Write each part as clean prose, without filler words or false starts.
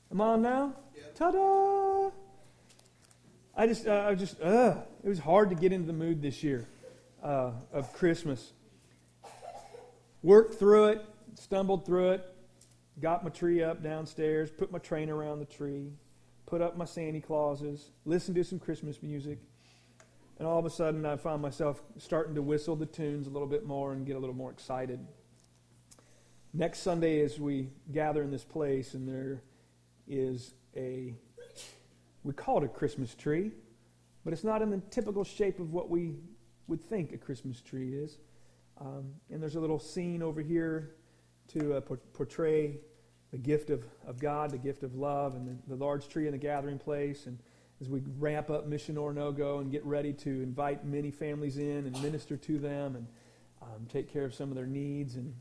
Am I on now? Yep. Ta-da! It was hard to get into the mood this year of Christmas. Worked through it, stumbled through it, got my tree up downstairs, put my train around the tree, put up my Santa Clauses, listened to some Christmas music, and all of a sudden I found myself starting to whistle the tunes a little bit more and get a little more excited. Next Sunday as we gather in this place, and there is we call it a Christmas tree, but it's not in the typical shape of what we would think a Christmas tree is. And there's a little scene over here to portray the gift of God, the gift of love, and the large tree in the gathering place. And as we ramp up Mission Orinoco and get ready to invite many families in and minister to them and take care of some of their needs. And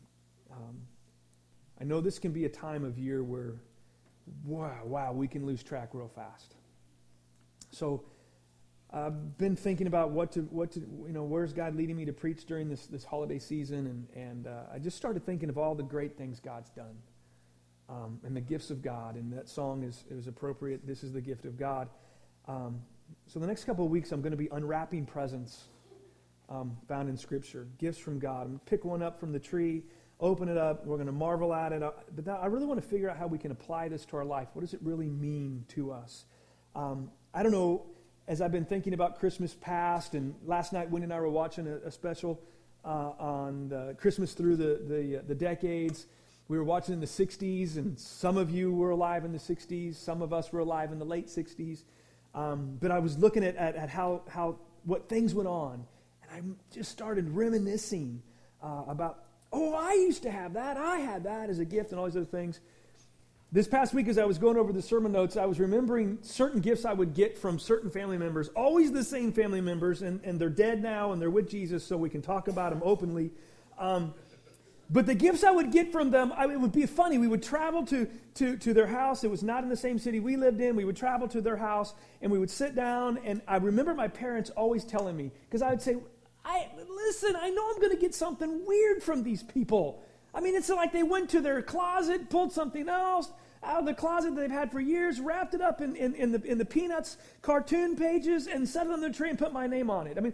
I know this can be a time of year where, wow, we can lose track real fast. So I've been thinking about what to where's God leading me to preach during this holiday season, and I just started thinking of all the great things God's done, and the gifts of God, and that song is appropriate. This is the gift of God. So the next couple of weeks, I'm going to be unwrapping presents found in Scripture, gifts from God. I'm going to pick one up from the tree, open it up. We're going to marvel at it, but I really want to figure out how we can apply this to our life. What does it really mean to us? I don't know. As I've been thinking about Christmas past, and last night Wendy and I were watching a special on Christmas through the decades. We were watching in the 60s, and some of you were alive in the 60s. Some of us were alive in the late 60s. But I was looking at how what things went on, and I just started reminiscing about, I used to have that. I had that as a gift and all these other things. This past week, as I was going over the sermon notes, I was remembering certain gifts I would get from certain family members, always the same family members, and they're dead now, and they're with Jesus, so we can talk about them openly. But the gifts I would get from them, it would be funny. We would travel to their house. It was not in the same city we lived in. We would travel to their house, and we would sit down, and I remember my parents always telling me, because I would say, listen, I know I'm going to get something weird from these people. I mean, it's like they went to their closet, pulled something else out of the closet that they've had for years, wrapped it up in the Peanuts cartoon pages, and set it on the tree and put my name on it. I mean,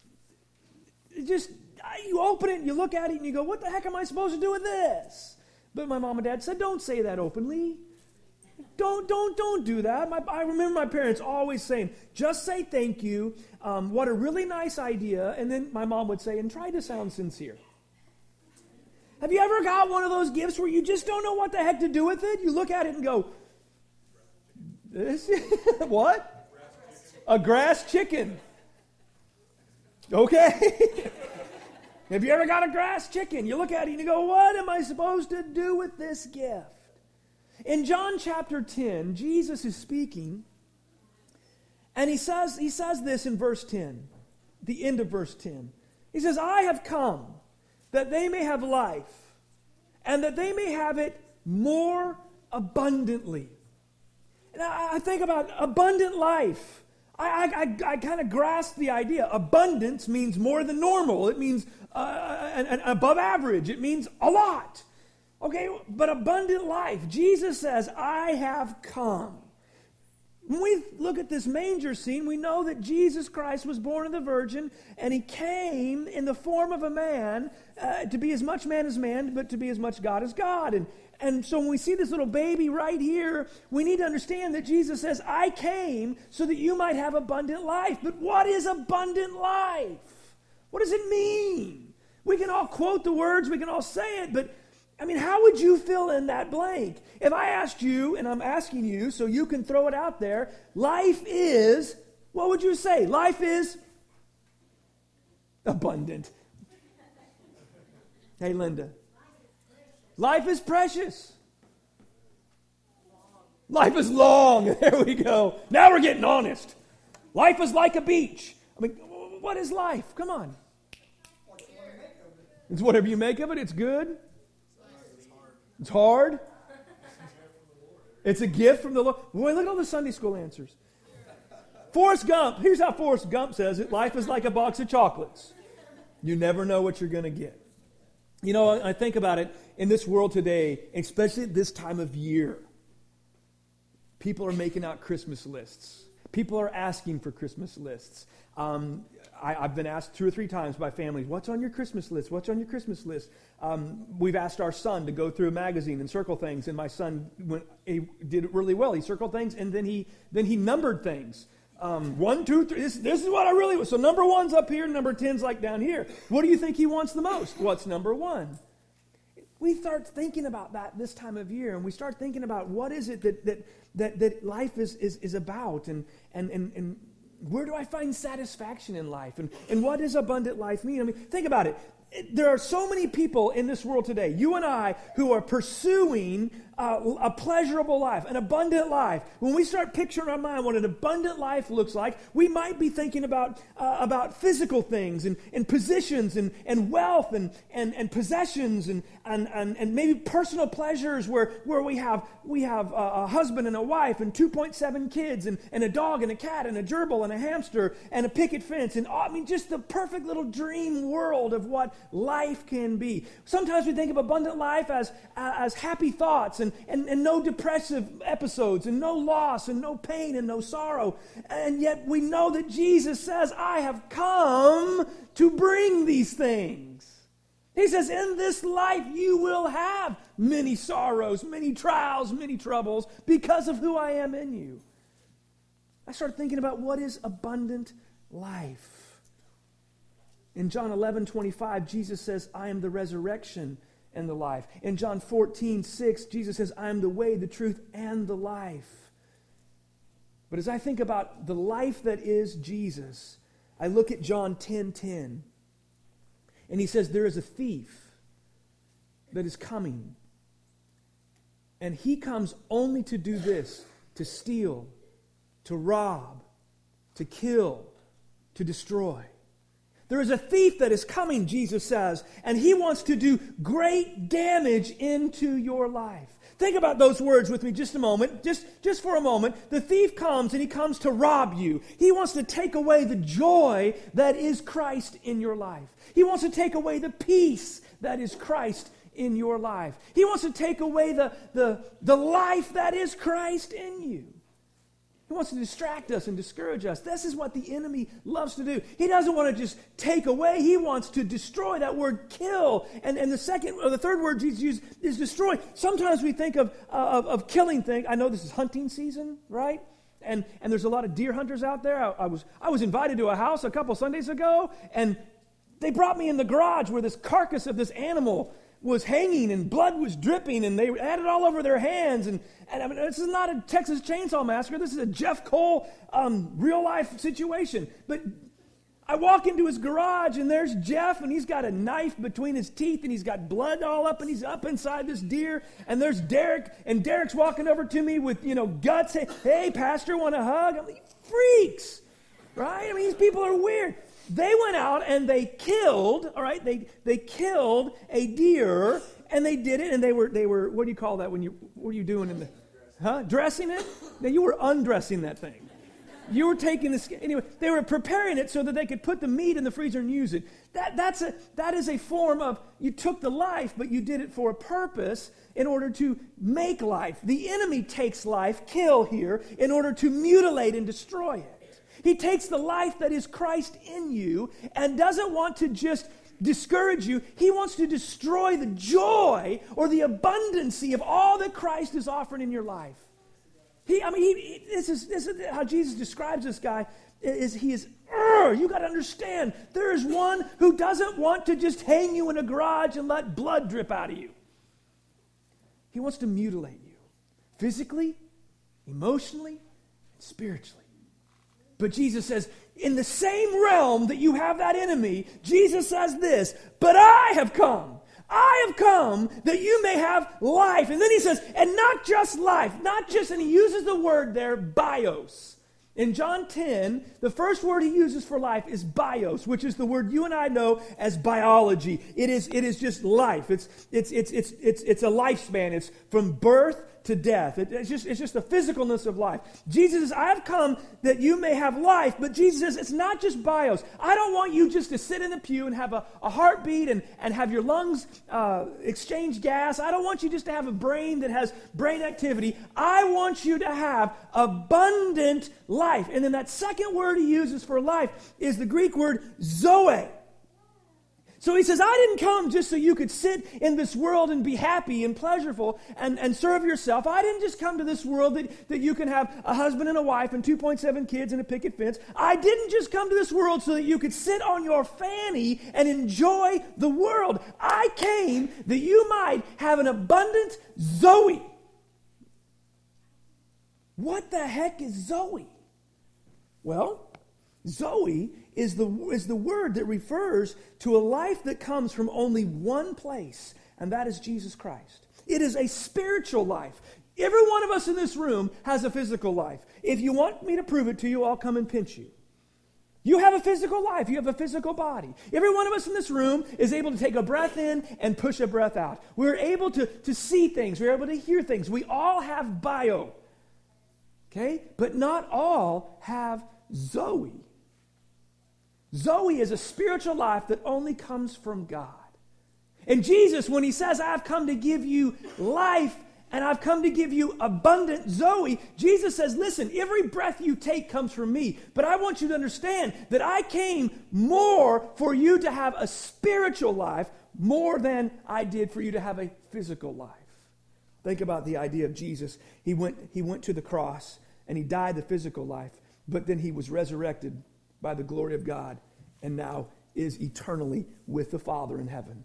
you open it and you look at it and you go, what the heck am I supposed to do with this? But my mom and dad said, don't say that openly. Don't do that. I remember my parents always saying, just say thank you. What a really nice idea. And then my mom would say, and try to sound sincere. Have you ever got one of those gifts where you just don't know what the heck to do with it? You look at it and go, what? A grass chicken. Okay. Have you ever got a grass chicken? You look at it and you go, what am I supposed to do with this gift? In John chapter 10, Jesus is speaking, and he says this in verse 10, the end of verse 10. He says, I have come that they may have life, and that they may have it more abundantly. And I think about abundant life. I kind of grasp the idea. Abundance means more than normal. It means an above average. It means a lot. Okay, but abundant life. Jesus says, I have come. When we look at this manger scene, we know that Jesus Christ was born of the Virgin, and he came in the form of a man to be as much man as man, but to be as much God as God. And so when we see this little baby right here, we need to understand that Jesus says, I came so that you might have abundant life. But what is abundant life? What does it mean? We can all quote the words, we can all say it, but I mean, how would you fill in that blank? If I asked you, and I'm asking you so you can throw it out there, life is, what would you say? Life is abundant. Hey, Linda. Life is precious. Life is long. There we go. Now we're getting honest. Life is like a beach. I mean, what is life? Come on. It's whatever you make of it. It's good. It's hard. It's a gift from the Lord. Boy, look at all the Sunday school answers. Forrest Gump. Here's how Forrest Gump says it. Life is like a box of chocolates. You never know what you're going to get. You know, I think about it in this world today, especially at this time of year. people are making out Christmas lists. People are asking for Christmas lists. I've been asked 2 or 3 times by families, what's on your Christmas list? What's on your Christmas list? We've asked our son to go through a magazine and circle things, and my son he did it really well. He circled things, and then he numbered things. 1, 2, 3. This is what I really want. So number 1's up here, number 10's like down here. What do you think he wants the most? What's number 1? We start thinking about that this time of year, and we start thinking about what is it that life is about, and where do I find satisfaction in life, and what does abundant life mean? I mean, think about it. There are so many people in this world today, you and I, who are pursuing a pleasurable life, an abundant life. When we start picturing in our mind what an abundant life looks like, we might be thinking about physical things and positions and wealth and possessions and maybe personal pleasures where we have a husband and a wife and 2.7 kids and a dog and a cat and a gerbil and a hamster and a picket fence and just the perfect little dream world of what life can be. Sometimes we think of abundant life as happy thoughts and no depressive episodes and no loss and no pain and no sorrow. And yet we know that Jesus says, I have come to bring these things. He says, in this life you will have many sorrows, many trials, many troubles because of who I am in you. I started thinking about what is abundant life. In John 11:25, Jesus says, I am the resurrection and the life. In John 14:6, Jesus says, I am the way, the truth, and the life. But as I think about the life that is Jesus, I look at John 10:10, and he says, there is a thief that is coming, and he comes only to do this, to steal, to rob, to kill, to destroy. There is a thief that is coming, Jesus says, and he wants to do great damage into your life. Think about those words with me just a moment, just for a moment. The thief comes, and he comes to rob you. He wants to take away the joy that is Christ in your life. He wants to take away the peace that is Christ in your life. He wants to take away the life that is Christ in you. He wants to distract us and discourage us. This is what the enemy loves to do. He doesn't want to just take away. He wants to destroy. That word kill. And the third word Jesus used is destroy. Sometimes we think of killing things. I know this is hunting season, right? And there's a lot of deer hunters out there. I was invited to a house a couple Sundays ago, and they brought me in the garage where this carcass of this animal was hanging and blood was dripping and they had it all over their hands. And I mean, this is not a Texas Chainsaw Massacre. This is a Jeff Cole real life situation. But I walk into his garage and there's Jeff, and he's got a knife between his teeth and he's got blood all up and he's up inside this deer. And there's Derek, and Derek's walking over to me with, guts. Hey, Pastor, want a hug? I'm like, freaks, right? I mean, these people are weird. They went out and they killed, all right, they killed a deer, and they did it, and they were, what do you call that what are you doing in the, dressing it? Now, you were undressing that thing. You were taking this, anyway, they were preparing it so that they could put the meat in the freezer and use it. That is a form of, you took the life, but you did it for a purpose in order to make life. The enemy takes life, kill here, in order to mutilate and destroy it. He takes the life that is Christ in you and doesn't want to just discourage you. He wants to destroy the joy or the abundancy of all that Christ is offering in your life. This is how Jesus describes this guy. You got to understand, there is one who doesn't want to just hang you in a garage and let blood drip out of you. He wants to mutilate you physically, emotionally, and spiritually. But Jesus says, in the same realm that you have that enemy, Jesus says this, but I have come that you may have life. And then he says, and not just life, and he uses the word there, bios. In John 10, the first word he uses for life is bios, which is the word you and I know as biology. It is just life. It's a lifespan. It's from birth to death. It's just the physicalness of life. Jesus says, I've come that you may have life, but Jesus says, it's not just bios. I don't want you just to sit in the pew and have a heartbeat and have your lungs exchange gas. I don't want you just to have a brain that has brain activity. I want you to have abundant life. And then that second word he uses for life is the Greek word zoe. So he says, I didn't come just so you could sit in this world and be happy and pleasurable and serve yourself. I didn't just come to this world that you can have a husband and a wife and 2.7 kids and a picket fence. I didn't just come to this world so that you could sit on your fanny and enjoy the world. I came that you might have an abundant Zoe. What the heck is Zoe? Well, Zoe is the word that refers to a life that comes from only one place, and that is Jesus Christ. It is a spiritual life. Every one of us in this room has a physical life. If you want me to prove it to you, I'll come and pinch you. You have a physical life. You have a physical body. Every one of us in this room is able to take a breath in and push a breath out. We're able to see things. We're able to hear things. We all have bio. Okay? But not all have Zoe. Zoe is a spiritual life that only comes from God. And Jesus, when he says, I've come to give you life and I've come to give you abundant Zoe, Jesus says, listen, every breath you take comes from me. But I want you to understand that I came more for you to have a spiritual life more than I did for you to have a physical life. Think about the idea of Jesus. He went to the cross and he died the physical life, but then he was resurrected by the glory of God, and now is eternally with the Father in heaven.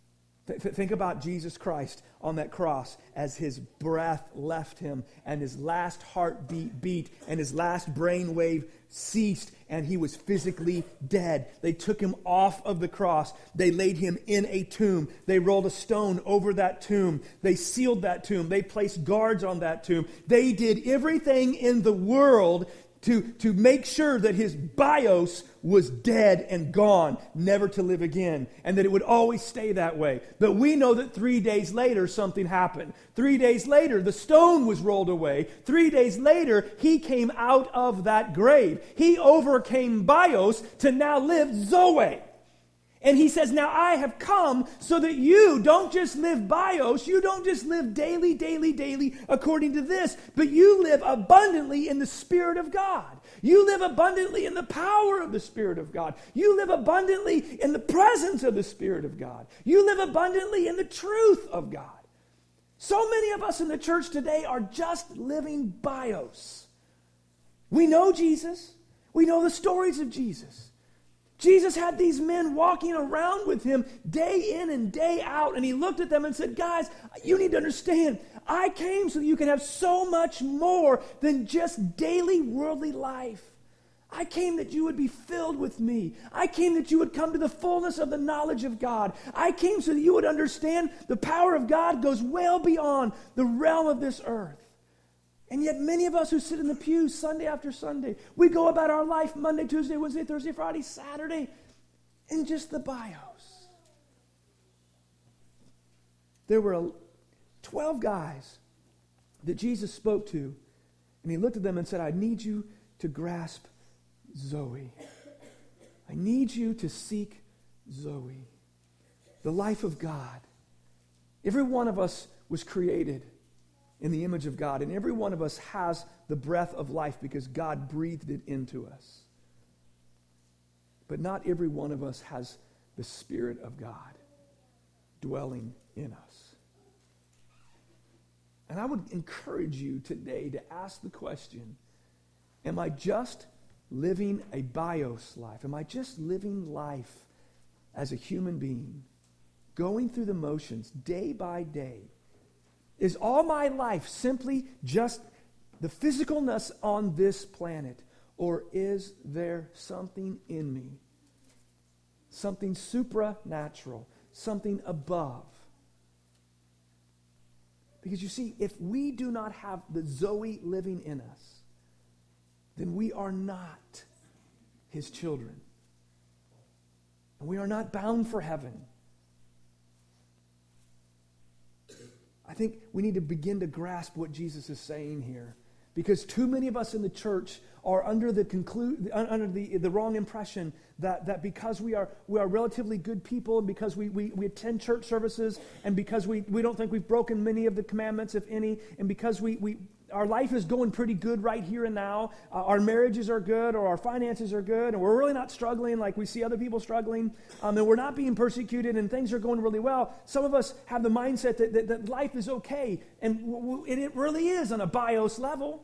Think about Jesus Christ on that cross as his breath left him and his last heartbeat beat and his last brain wave ceased and he was physically dead. They took him off of the cross. They laid him in a tomb. They rolled a stone over that tomb. They sealed that tomb. They placed guards on that tomb. They did everything in the world to make sure that his bios was dead and gone, never to live again, and that it would always stay that way. But we know that 3 days later, something happened. 3 days later, the stone was rolled away. 3 days later, he came out of that grave. He overcame bios to now live Zoe. And he says, now I have come so that you don't just live bios, you don't just live daily according to this, but you live abundantly in the Spirit of God. You live abundantly in the power of the Spirit of God. You live abundantly in the presence of the Spirit of God. You live abundantly in the truth of God. So many of us in the church today are just living bios. We know Jesus. We know the stories of Jesus. Jesus had these men walking around with him day in and day out, and he looked at them and said, guys, you need to understand, I came so that you can have so much more than just daily worldly life. I came that you would be filled with me. I came that you would come to the fullness of the knowledge of God. I came so that you would understand the power of God goes well beyond the realm of this earth. And yet many of us who sit in the pews Sunday after Sunday, we go about our life Monday, Tuesday, Wednesday, Thursday, Friday, Saturday, in just the bios. There were 12 guys that Jesus spoke to, and he looked at them and said, I need you to grasp Zoe. I need you to seek Zoe, the life of God. Every one of us was created in the image of God, and every one of us has the breath of life because God breathed it into us. But not every one of us has the Spirit of God dwelling in us. And I would encourage you today to ask the question, am I just living a bios life? Am I just living life as a human being, going through the motions day by day? Is all my life simply just the physicalness on this planet? Or is there something in me? Something supernatural, something above? Because you see, if we do not have the Zoe living in us, then we are not his children. And we are not bound for heaven. I think we need to begin to grasp what Jesus is saying here. Because too many of us in the church are under the wrong impression that because we are relatively good people, and because we attend church services, and because we don't think we've broken many of the commandments, if any, and because our life is going pretty good right here and now, our marriages are good, or our finances are good, and we're really not struggling like we see other people struggling, and we're not being persecuted, and things are going really well. Some of us have the mindset that life is okay, and it really is on a BIOS level.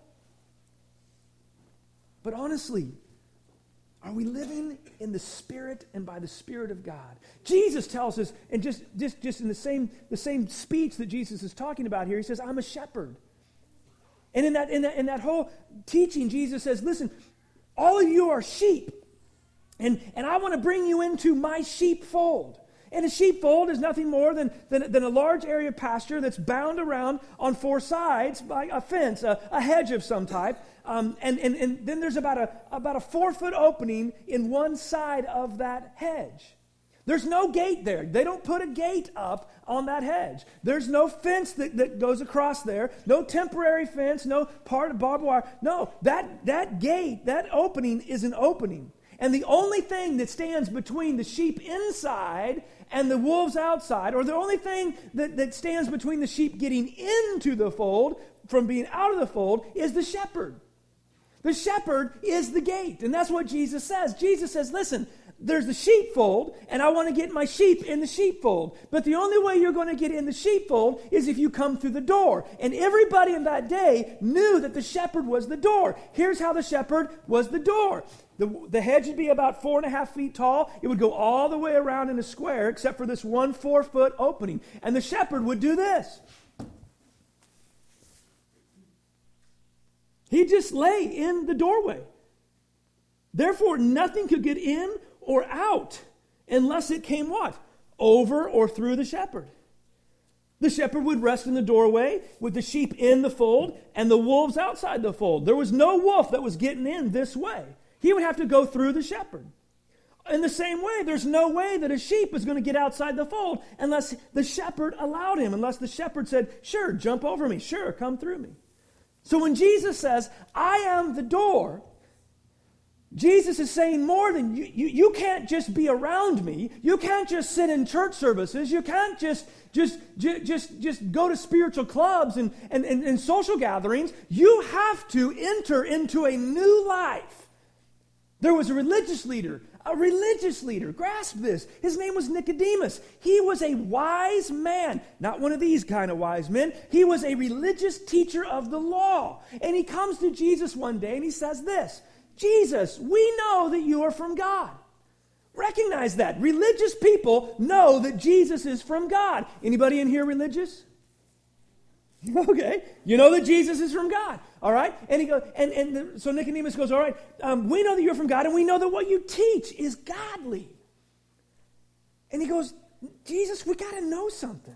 But honestly, are we living in the Spirit and by the Spirit of God? Jesus tells us, and just in the same speech that Jesus is talking about here, he says, I'm a shepherd. And in that whole teaching, Jesus says, listen, all of you are sheep, and I want to bring you into my sheepfold. And a sheepfold is nothing more than a large area of pasture that's bound around on four sides by a fence, a hedge of some type. And then there's about a 4-foot opening in one side of that hedge. There's no gate there. They don't put a gate up on that hedge. There's no fence that goes across there. No temporary fence, no part of barbed wire. No, that gate, that opening is an opening. And the only thing that stands between the sheep inside and the wolves outside, or the only thing that stands between the sheep getting into the fold from being out of the fold, is the shepherd. The shepherd is the gate. And that's what Jesus says. Jesus says, listen, there's the sheepfold, and I want to get my sheep in the sheepfold. But the only way you're going to get in the sheepfold is if you come through the door. And everybody in that day knew that the shepherd was the door. Here's how the shepherd was the door. The hedge would be about 4.5 feet tall. It would go all the way around in a square, except for this one 4-foot opening. And the shepherd would do this. He'd just lay in the doorway. Therefore, nothing could get in or out unless it came what? Over or through the shepherd. The shepherd would rest in the doorway with the sheep in the fold and the wolves outside the fold. There was no wolf that was getting in this way. He would have to go through the shepherd. In the same way, there's no way that a sheep is going to get outside the fold unless the shepherd allowed him, unless the shepherd said, sure, jump over me, sure, come through me. So when Jesus says, I am the door, Jesus is saying more than you can't just be around me. You can't just sit in church services. You can't just go to spiritual clubs and social gatherings. You have to enter into a new life. There was a religious leader, grasp this. His name was Nicodemus. He was a wise man, not one of these kind of wise men. He was a religious teacher of the law. And he comes to Jesus one day and he says this, Jesus, we know that you are from God. Recognize that. Religious people know that Jesus is from God. Anybody in here religious? Okay. You know that Jesus is from God. All right. And he goes, so Nicodemus goes, all right, we know that you're from God, and we know that what you teach is godly. And he goes, Jesus, we got to know something.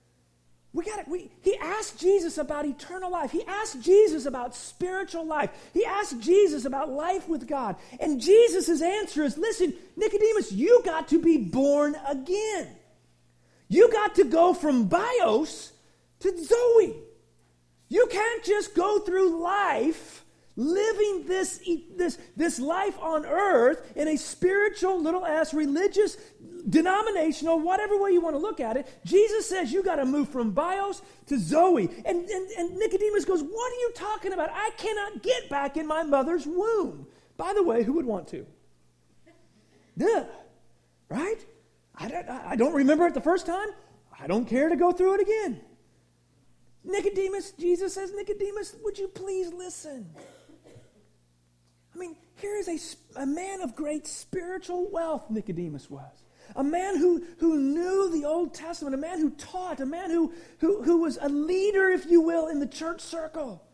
He asked Jesus about eternal life. He asked Jesus about spiritual life. He asked Jesus about life with God. And Jesus' answer is, listen, Nicodemus, you got to be born again. You got to go from bios to Zoe. You can't just go through life living this life on earth in a spiritual, little s, religious, denominational, whatever way you want to look at it. Jesus says you got to move from bios to Zoe. And Nicodemus goes, what are you talking about? I cannot get back in my mother's womb. By the way, who would want to? Yeah, right? I don't remember it the first time. I don't care to go through it again. Nicodemus, Jesus says, Nicodemus, would you please listen? I mean, here is a man of great spiritual wealth, Nicodemus was. A man who knew the Old Testament, a man who taught, a man who was a leader, if you will, in the church circle.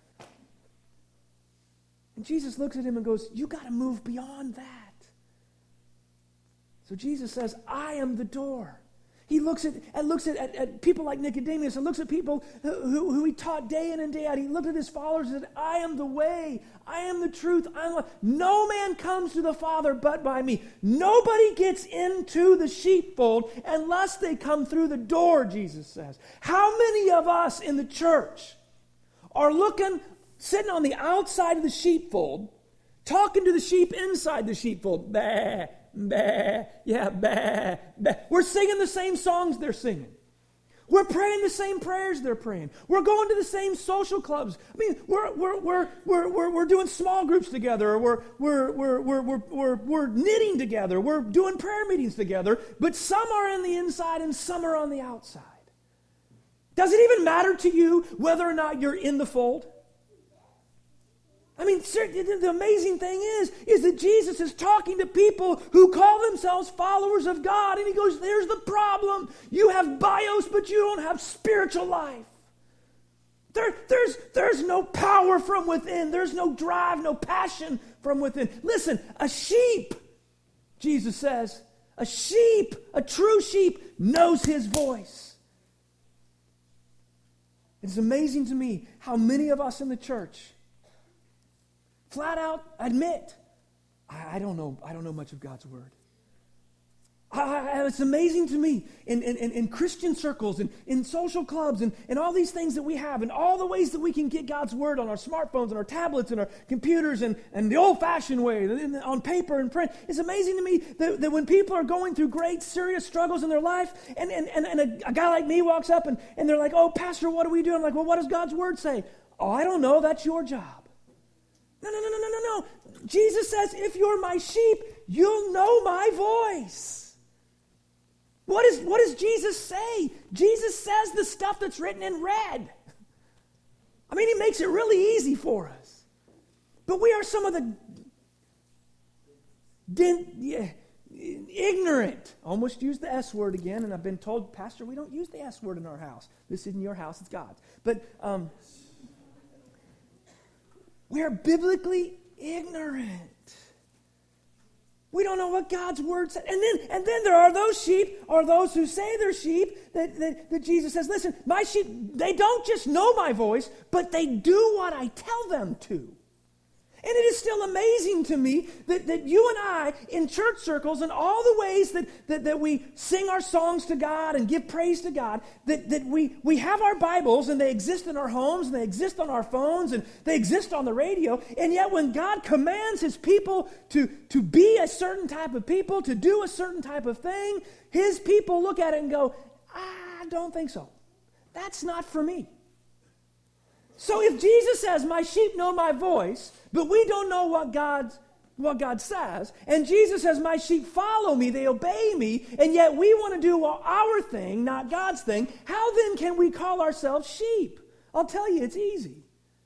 And Jesus looks at him and goes, you got to move beyond that. So Jesus says, I am the door. He looks at people like Nicodemus and looks at people who he taught day in and day out. He looked at his followers and said, I am the way, I am the truth, no man comes to the Father but by me. Nobody gets into the sheepfold unless they come through the door, Jesus says. How many of us in the church are sitting on the outside of the sheepfold, talking to the sheep inside the sheepfold? Bah, bah, yeah, bah, bah. We're singing the same songs they're singing. We're praying the same prayers they're praying. We're going to the same social clubs. I mean, we're doing small groups together. We're knitting together. We're doing prayer meetings together. But some are on the inside and some are on the outside. Does it even matter to you whether or not you're in the fold? I mean, the amazing thing is that Jesus is talking to people who call themselves followers of God, and he goes, there's the problem. You have bios, but you don't have spiritual life. There's no power from within. There's no drive, no passion from within. Listen, a sheep, Jesus says, a true sheep knows his voice. It's amazing to me how many of us in the church flat out admit, I don't know much of God's word. It's amazing to me in Christian circles and in social clubs and all these things that we have and all the ways that we can get God's word on our smartphones and our tablets and our computers and the old-fashioned way, on paper and print. It's amazing to me that when people are going through great, serious struggles in their life and a guy like me walks up and they're like, oh, Pastor, what do we do? I'm like, well, what does God's word say? Oh, I don't know. That's your job. No. Jesus says, if you're my sheep, you'll know my voice. What does Jesus say? Jesus says the stuff that's written in red. I mean, he makes it really easy for us. But we are some of the ignorant. Almost used the S word again, and I've been told, Pastor, we don't use the S word in our house. This isn't your house, it's God's. But we are biblically ignorant. We don't know what God's word said. And then there are those sheep, or those who say they're sheep, that Jesus says, listen, my sheep, they don't just know my voice, but they do what I tell them to. And it is still amazing to me that you and I, in church circles and all the ways that we sing our songs to God and give praise to God, that we have our Bibles and they exist in our homes and they exist on our phones and they exist on the radio, and yet when God commands his people to be a certain type of people, to do a certain type of thing, his people look at it and go, I don't think so. That's not for me. So if Jesus says, my sheep know my voice, but we don't know what God says, and Jesus says, my sheep follow me, they obey me, and yet we want to do our thing, not God's thing, how then can we call ourselves sheep? I'll tell you, it's easy.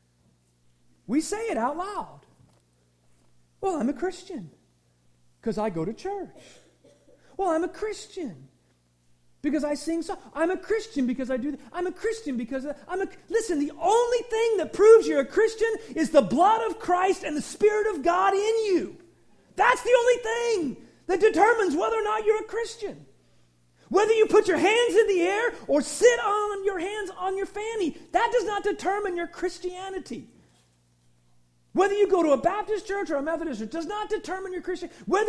We say it out loud. Well, I'm a Christian because I go to church. Well, I'm a Christian because I sing songs. I'm a Christian because I do that. I'm a Christian because listen, the only thing that proves you're a Christian is the blood of Christ and the Spirit of God in you. That's the only thing that determines whether or not you're a Christian. Whether you put your hands in the air or sit on your hands on your fanny, that does not determine your Christianity. Whether you go to a Baptist church or a Methodist church does not determine your Christian. Whether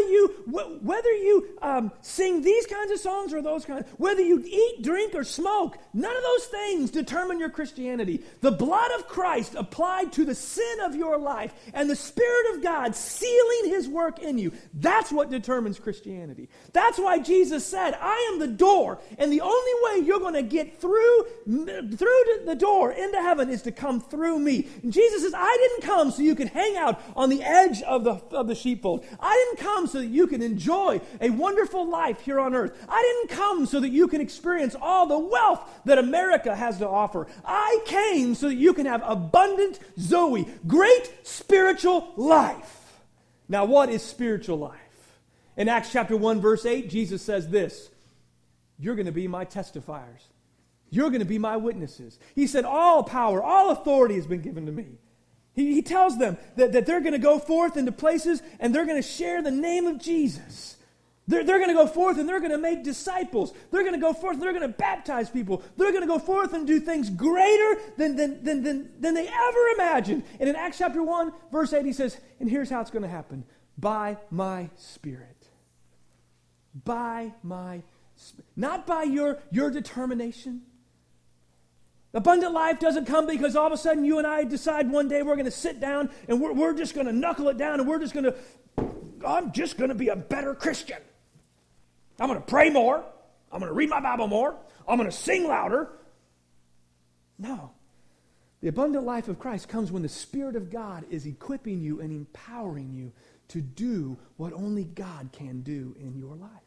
you sing these kinds of songs or those kinds, whether you eat, drink, or smoke, none of those things determine your Christianity. The blood of Christ applied to the sin of your life and the Spirit of God sealing his work in you, that's what determines Christianity. That's why Jesus said, I am the door, and the only way you're going to get through the door into heaven is to come through me. And Jesus says, I didn't come so you can hang out on the edge of the sheepfold. I didn't come so that you can enjoy a wonderful life here on earth. I didn't come so that you can experience all the wealth that America has to offer. I came so that you can have abundant Zoe, great spiritual life. Now, what is spiritual life? In Acts chapter 1, verse 8, Jesus says this, you're going to be my testifiers. You're going to be my witnesses. He said, all power, all authority has been given to me. He tells them that they're going to go forth into places and they're going to share the name of Jesus. They're going to go forth and they're going to make disciples. They're going to go forth and they're going to baptize people. They're going to go forth and do things greater than they ever imagined. And in Acts chapter 1, verse 8, he says, and here's how it's going to happen. By my Spirit. By my Spirit. Not by your determination. Abundant life doesn't come because all of a sudden you and I decide one day we're going to sit down and we're just going to knuckle it down and I'm just going to be a better Christian. I'm going to pray more. I'm going to read my Bible more. I'm going to sing louder. No. The abundant life of Christ comes when the Spirit of God is equipping you and empowering you to do what only God can do in your life.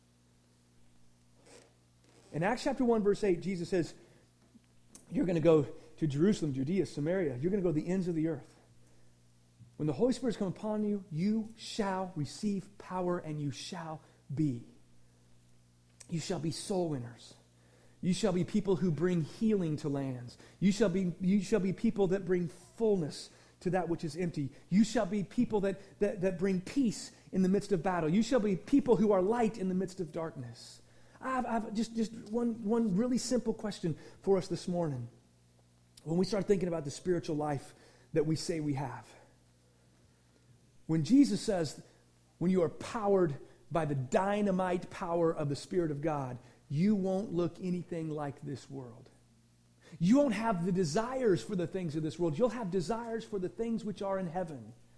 In Acts chapter 1, verse 8, Jesus says, you're going to go to Jerusalem, Judea, Samaria. You're going to go to the ends of the earth. When the Holy Spirit has come upon you, you shall receive power and you shall be. You shall be soul winners. You shall be people who bring healing to lands. You shall be people that bring fullness to that which is empty. You shall be people that bring peace in the midst of battle. You shall be people who are light in the midst of darkness. I've just one really simple question for us this morning. When we start thinking about the spiritual life that we say we have. When Jesus says, when you are powered by the dynamite power of the Spirit of God, you won't look anything like this world. You won't have the desires for the things of this world. You'll have desires for the things which are in heaven.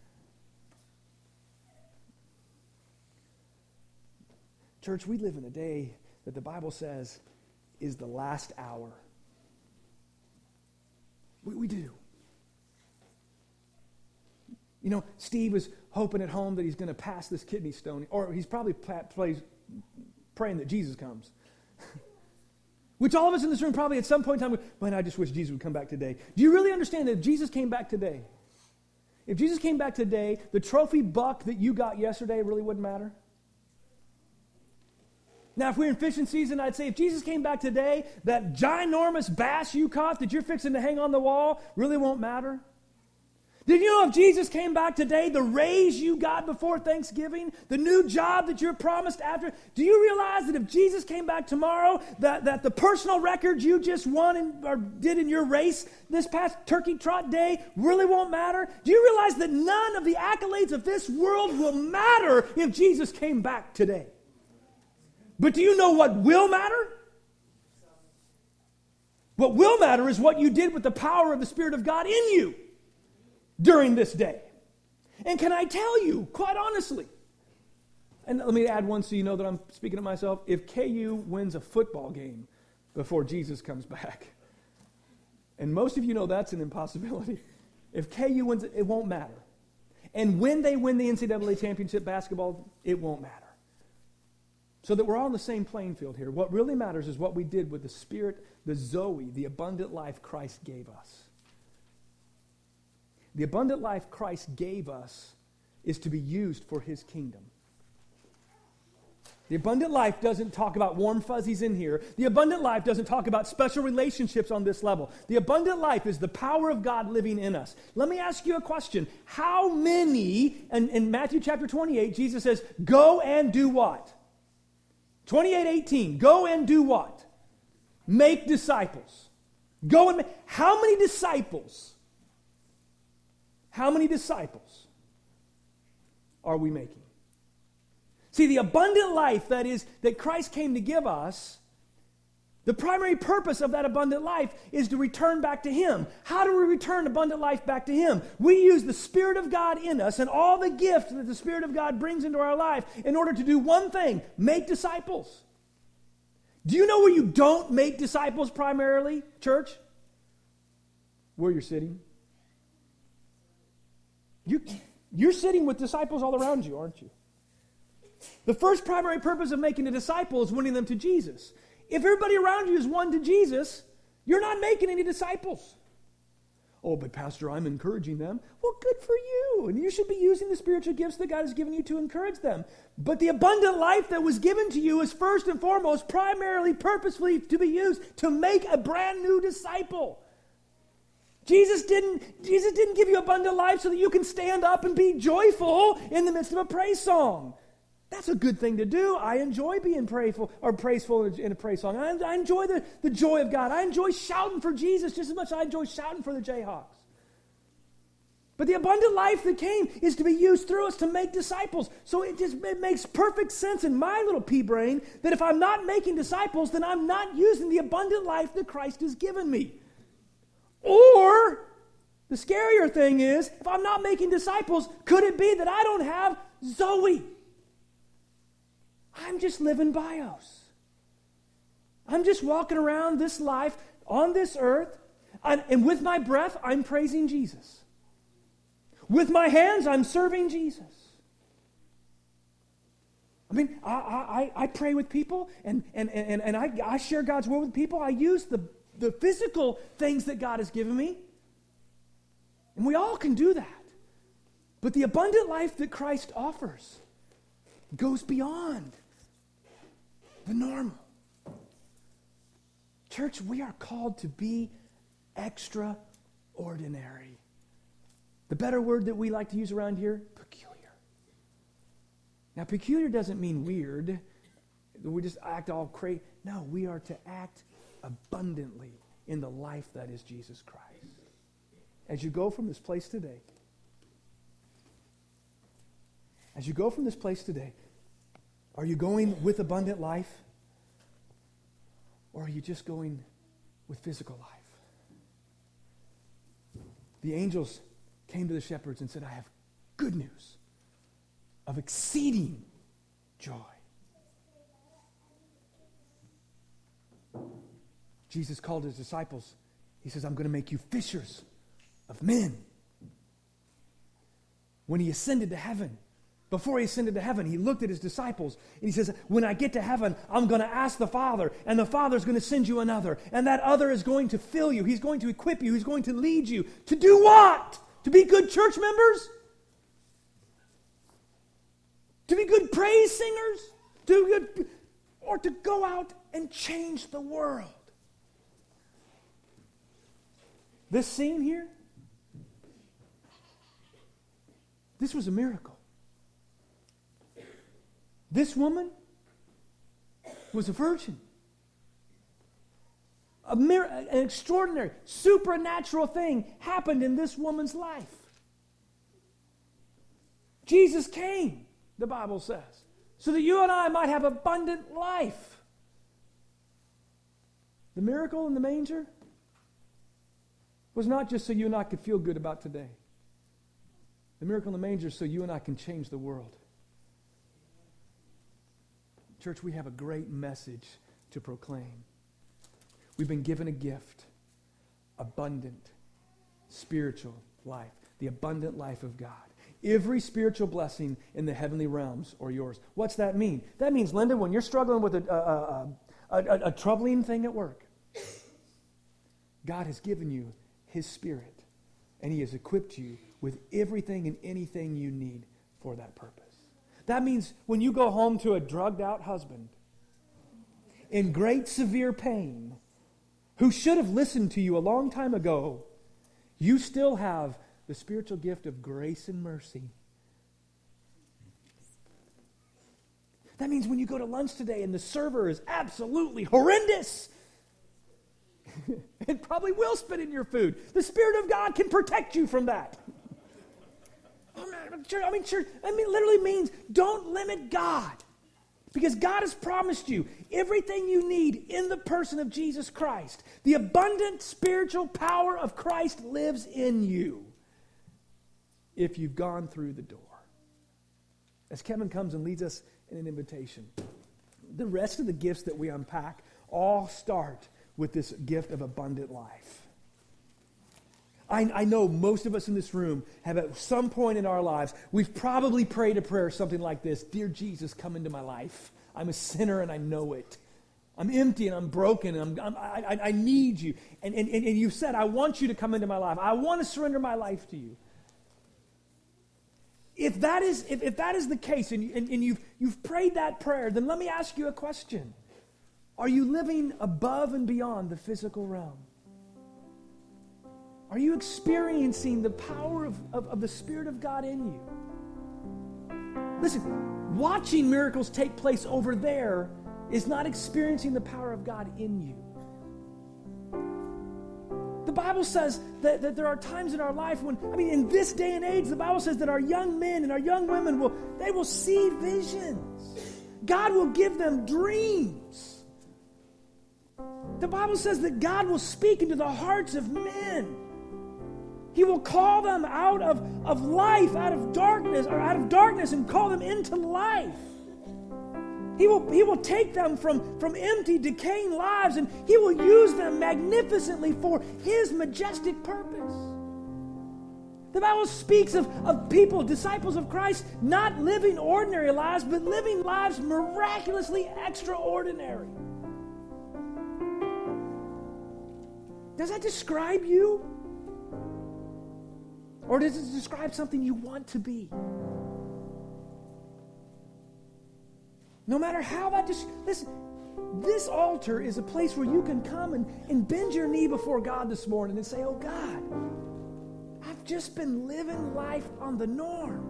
Church, we live in a day that the Bible says is the last hour. We do. You know, Steve is hoping at home that he's going to pass this kidney stone, or he's probably praying that Jesus comes. Which all of us in this room probably at some point in time, man, I just wish Jesus would come back today. Do you really understand that if Jesus came back today, the trophy buck that you got yesterday really wouldn't matter? Now, if we're in fishing season, I'd say if Jesus came back today, that ginormous bass you caught that you're fixing to hang on the wall really won't matter. Did you know if Jesus came back today, the raise you got before Thanksgiving, the new job that you're promised after, do you realize that if Jesus came back tomorrow, that the personal record you just won or did in your race this past turkey trot day really won't matter? Do you realize that none of the accolades of this world will matter if Jesus came back today? But do you know what will matter? What will matter is what you did with the power of the Spirit of God in you during this day. And can I tell you, quite honestly, and let me add one so you know that I'm speaking to myself, if KU wins a football game before Jesus comes back, and most of you know that's an impossibility, if KU wins it won't matter. And when they win the NCAA championship basketball, it won't matter. So that we're all on the same playing field here. What really matters is what we did with the Spirit, the Zoe, the abundant life Christ gave us. The abundant life Christ gave us is to be used for his kingdom. The abundant life doesn't talk about warm fuzzies in here. The abundant life doesn't talk about special relationships on this level. The abundant life is the power of God living in us. Let me ask you a question. How many, in Matthew chapter 28, Jesus says, go and do what? 28:18, go and do what? Make disciples. Go and make. How many disciples? How many disciples are we making? See, the abundant life that Christ came to give us, the primary purpose of that abundant life is to return back to him. How do we return abundant life back to him? We use the Spirit of God in us and all the gifts that the Spirit of God brings into our life in order to do one thing, make disciples. Do you know where you don't make disciples primarily, church? Where you're sitting. You're sitting with disciples all around you, aren't you? The first primary purpose of making a disciple is winning them to Jesus. If everybody around you is won to Jesus, you're not making any disciples. Oh, but Pastor, I'm encouraging them. Well, good for you. And you should be using the spiritual gifts that God has given you to encourage them. But the abundant life that was given to you is first and foremost, primarily, purposefully to be used to make a brand new disciple. Jesus didn't give you abundant life so that you can stand up and be joyful in the midst of a praise song. That's a good thing to do. I enjoy being praiseful in a praise song. I enjoy the joy of God. I enjoy shouting for Jesus just as much as I enjoy shouting for the Jayhawks. But the abundant life that came is to be used through us to make disciples. So it makes perfect sense in my little pea brain that if I'm not making disciples, then I'm not using the abundant life that Christ has given me. Or, the scarier thing is, if I'm not making disciples, could it be that I don't have Zoe? I'm just living bios. I'm just walking around this life on this earth, and with my breath, I'm praising Jesus. With my hands, I'm serving Jesus. I mean, I pray with people, and I share God's word with people. I use the physical things that God has given me. And we all can do that. But the abundant life that Christ offers goes beyond the normal. Church, we are called to be extraordinary. The better word that we like to use around here, peculiar. Now, peculiar doesn't mean weird. We just act all crazy. No, we are to act abundantly in the life that is Jesus Christ. As you go from this place today, are you going with abundant life? Or are you just going with physical life? The angels came to the shepherds and said, I have good news of exceeding joy. Jesus called his disciples. He says, I'm going to make you fishers of men. When he ascended to heaven, before he ascended to heaven, he looked at his disciples and he says, when I get to heaven, I'm going to ask the Father, and the Father's going to send you another, and that other is going to fill you. He's going to equip you. He's going to lead you. To do what? To be good church members? To be good praise singers? Or to go out and change the world? This scene here, this was a miracle. This woman was a virgin. An extraordinary, supernatural thing happened in this woman's life. Jesus came, the Bible says, so that you and I might have abundant life. The miracle in the manger was not just so you and I could feel good about today. The miracle in the manger is so you and I can change the world. Church, we have a great message to proclaim. We've been given a gift, abundant, spiritual life, the abundant life of God. Every spiritual blessing in the heavenly realms are yours. What's that mean? That means, Linda, when you're struggling with a troubling thing at work, God has given you His Spirit, and He has equipped you with everything and anything you need for that purpose. That means when you go home to a drugged out husband in great severe pain, who should have listened to you a long time ago, you still have the spiritual gift of grace and mercy. That means when you go to lunch today and the server is absolutely horrendous, it probably will spit in your food. The Spirit of God can protect you from that. Church, literally means don't limit God. Because God has promised you everything you need in the person of Jesus Christ. The abundant spiritual power of Christ lives in you if you've gone through the door. As Kevin comes and leads us in an invitation, the rest of the gifts that we unpack all start with this gift of abundant life. I know most of us in this room have at some point in our lives, we've probably prayed a prayer something like this: Dear Jesus, come into my life. I'm a sinner and I know it. I'm empty and I'm broken and I need you. And you said, I want you to come into my life. I want to surrender my life to you. If that is the case and you've prayed that prayer, then let me ask you a question. Are you living above and beyond the physical realm? Are you experiencing the power of the Spirit of God in you? Listen, watching miracles take place over there is not experiencing the power of God in you. The Bible says that there are times in our life when, in this day and age, the Bible says that our young men and our young women will see visions. God will give them dreams. The Bible says that God will speak into the hearts of men. He will call them out of life, out of darkness and call them into life. He will take them from empty, decaying lives, and He will use them magnificently for His majestic purpose. The Bible speaks of people, disciples of Christ, not living ordinary lives, but living lives miraculously extraordinary. Does that describe you? Or does it describe something you want to be? No matter how that listen, this altar is a place where you can come and bend your knee before God this morning and say, oh God, I've just been living life on the norm.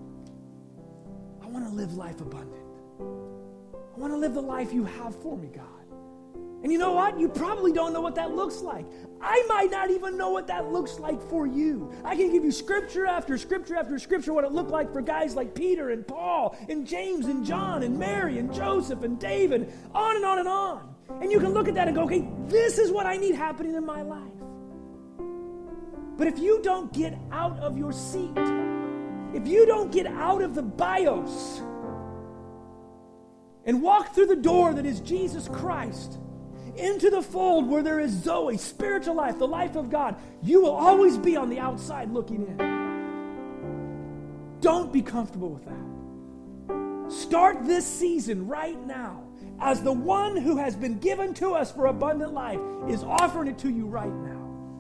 I want to live life abundant. I want to live the life you have for me, God. And you know what? You probably don't know what that looks like. I might not even know what that looks like for you. I can give you scripture after scripture after scripture what it looked like for guys like Peter and Paul and James and John and Mary and Joseph and David, on and on and on. And you can look at that and go, okay, this is what I need happening in my life. But if you don't get out of your seat, if you don't get out of the bios and walk through the door that is Jesus Christ, into the fold where there is Zoe, spiritual life, the life of God, you will always be on the outside looking in. Don't be comfortable with that. Start this season right now as the one who has been given to us for abundant life is offering it to you right now.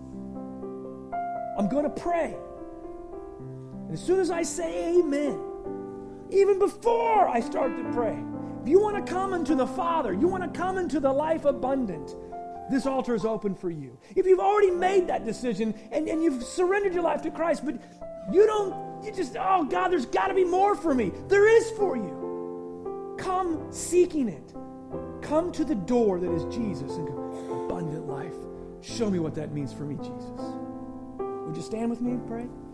I'm going to pray. And as soon as I say amen, even before I start to pray, if you want to come into the Father, you want to come into the life abundant, this altar is open for you. If you've already made that decision and you've surrendered your life to Christ, but oh God, there's got to be more for me. There is for you. Come seeking it. Come to the door that is Jesus and go, abundant life. Show me what that means for me, Jesus. Would you stand with me and pray?